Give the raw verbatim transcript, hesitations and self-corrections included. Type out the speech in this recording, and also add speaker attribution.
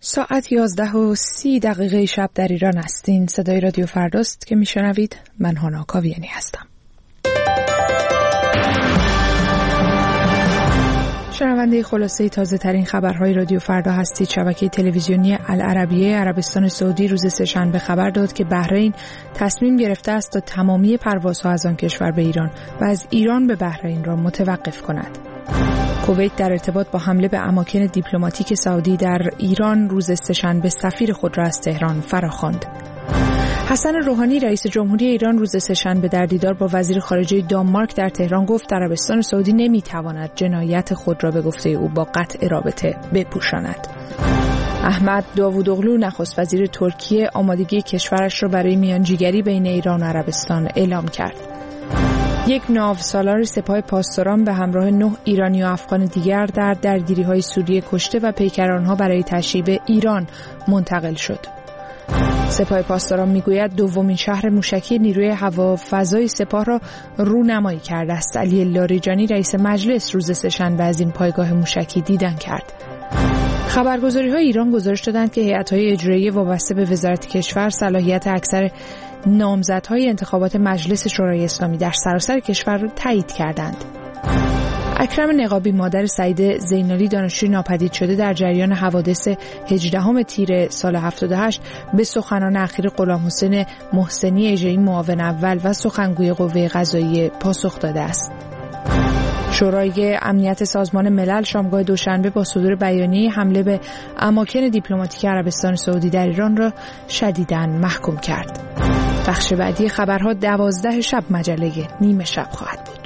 Speaker 1: ساعت یازده و سی دقیقه شب در ایران هستین. صدای رادیو فرداست که میشنوید. من هانا کاویانی هستم. شنونده خلاصه تازه ترین خبرهای رادیو فردا هستید. شبکه تلویزیونی العربیه عربستان سعودی روز سه‌شنبه خبر داد که بحرین تصمیم گرفته است تا تمامی پروازها از آن کشور به ایران و از ایران به بحرین را متوقف کند. کویت در ارتباط با حمله به اماکن دیپلماتیک سعودی در ایران روز سه‌شنبه سفیر خود را از تهران فراخواند. حسن روحانی رئیس جمهوری ایران روز سه‌شنبه در دیدار با وزیر خارجه دانمارک در تهران گفت عربستان سعودی نمیتواند جنایت خود را به گفته او با قطع رابطه بپوشاند. احمد داوودوغلو نخست وزیر ترکیه آمادگی کشورش را برای میانجیگری بین ایران و عربستان اعلام کرد. یک ناوسالار سپاه پاسداران به همراه نه ایرانی و افغان دیگر در درگیری‌های سوریه کشته و پیکرانها برای تشییع به ایران منتقل شد. سپاه پاسداران میگوید دومین شهر موشکی نیروی هوافضای سپاه را رونمایی کرده است. علی لاریجانی رئیس مجلس روز سه‌شنبه از این پایگاه موشکی دیدن کرد. خبرگزاری‌های ایران گزارش دادند که هیئت‌های اجرایی وابسته به وزارت کشور صلاحیت اکثر نامزدهای انتخابات مجلس شورای اسلامی در سراسر کشور را تایید کردند. اکرم نقابی مادر سعید زینالی دانشجوی ناپدید شده در جریان حوادث هجدهم تیر سال هفتاد و هشت به سخنان اخیر غلامحسین محسنی اژه‌ای معاون اول و سخنگوی قوه قضاییه پاسخ داده است. شورای امنیت سازمان ملل شامگاه دوشنبه با صدور بیانیه حمله به اماکن دیپلماتیک عربستان سعودی در ایران را شدیداً محکوم کرد. بخش بعدی خبرها دوازده شب مجله نیمه شب خواهد بود.